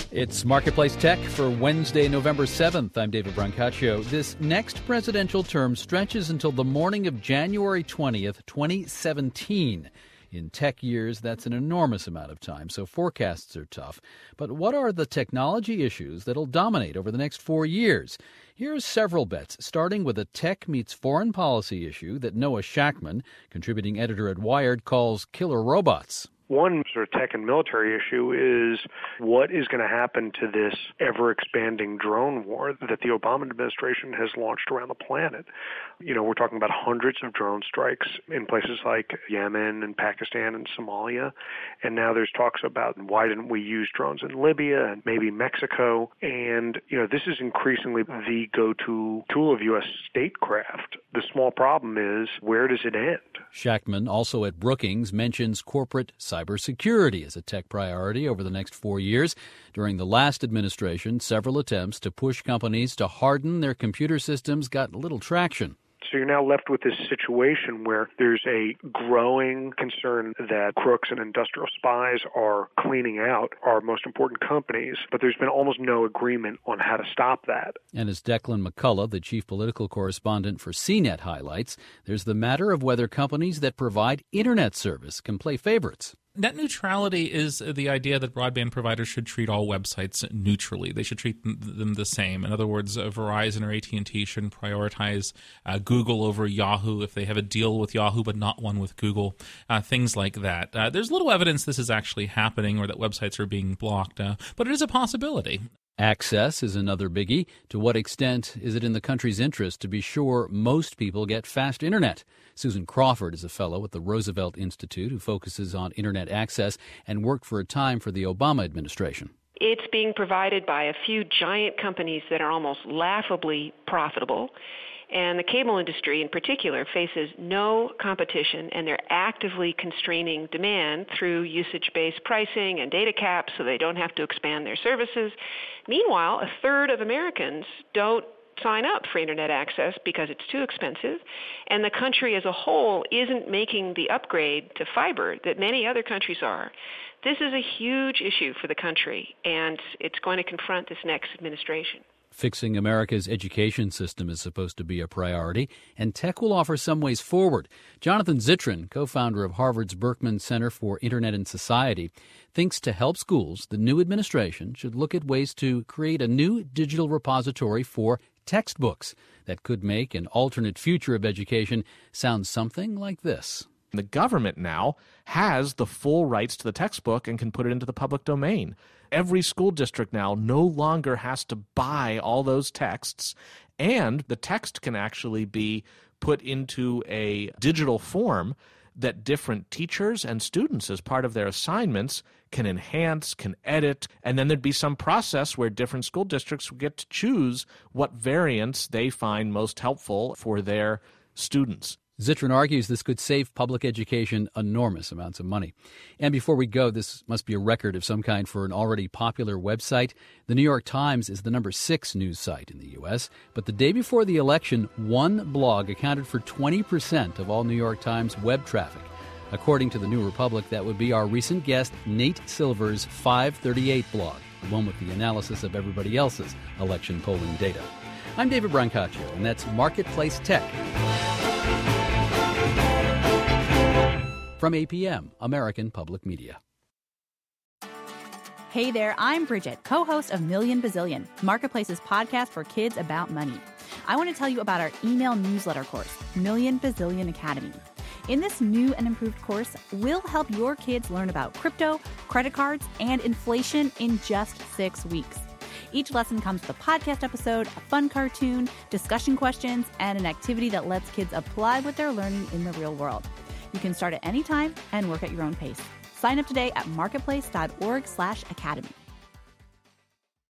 It's Marketplace Tech for Wednesday, November 7th. I'm David Brancaccio. This next presidential term stretches until the morning of January 20th, 2017. In tech years, that's an enormous amount of time, so forecasts are tough. But what are the technology issues that'll dominate over the next 4 years? Here's several bets, starting with a tech meets foreign policy issue that Noah Shachtman, contributing editor at Wired, calls killer robots. One sort of tech and military issue is what is going to happen to this ever-expanding drone war that the Obama administration has launched around the planet. You know, we're talking about hundreds of drone strikes in places like Yemen and Pakistan and Somalia. And now there's talks about why didn't we use drones in Libya and maybe Mexico. And, you know, this is increasingly the go-to tool of U.S. statecraft. The small problem is, where does it end? Shachtman, also at Brookings, mentions corporate cybersecurity as a tech priority over the next 4 years. During the last administration, several attempts to push companies to harden their computer systems got little traction. So you're now left with this situation where there's a growing concern that crooks and industrial spies are cleaning out our most important companies, but there's been almost no agreement on how to stop that. And as Declan McCullough, the chief political correspondent for CNET, highlights, there's the matter of whether companies that provide internet service can play favorites. Net neutrality is the idea that broadband providers should treat all websites neutrally. They should treat them the same. In other words, Verizon or AT&T shouldn't prioritize Google over Yahoo if they have a deal with Yahoo but not one with Google, things like that. There's little evidence this is actually happening or that websites are being blocked, but it is a possibility. Access is another biggie. To what extent is it in the country's interest to be sure most people get fast internet? Susan Crawford is a fellow at the Roosevelt Institute who focuses on internet access and worked for a time for the Obama administration. It's being provided by a few giant companies that are almost laughably profitable. And the cable industry in particular faces no competition, and they're actively constraining demand through usage-based pricing and data caps so they don't have to expand their services. Meanwhile, a third of Americans don't sign up for internet access because it's too expensive, and the country as a whole isn't making the upgrade to fiber that many other countries are. This is a huge issue for the country, and it's going to confront this next administration. Fixing America's education system is supposed to be a priority, and tech will offer some ways forward. Jonathan Zittrain, co-founder of Harvard's Berkman Center for Internet and Society, thinks to help schools, the new administration should look at ways to create a new digital repository for textbooks that could make an alternate future of education sound something like this. The government now has the full rights to the textbook and can put it into the public domain. Every school district now no longer has to buy all those texts, and the text can actually be put into a digital form that different teachers and students, as part of their assignments, can enhance, can edit, and then there'd be some process where different school districts would get to choose what variants they find most helpful for their students. Zittrain argues this could save public education enormous amounts of money. And before we go, this must be a record of some kind for an already popular website. The New York Times is the number 6 news site in the U.S., but the day before the election, one blog accounted for 20% of all New York Times web traffic. According to the New Republic, that would be our recent guest, Nate Silver's 538 blog, the one with the analysis of everybody else's election polling data. I'm David Brancaccio, and that's Marketplace Tech. From APM, American Public Media. Hey there, I'm Bridget, co-host of Million Bazillion, Marketplace's podcast for kids about money. I want to tell you about our email newsletter course, Million Bazillion Academy. In this new and improved course, we'll help your kids learn about crypto, credit cards, and inflation in just 6 weeks. Each lesson comes with a podcast episode, a fun cartoon, discussion questions, and an activity that lets kids apply what they're learning in the real world. You can start at any time and work at your own pace. Sign up today at marketplace.org/academy.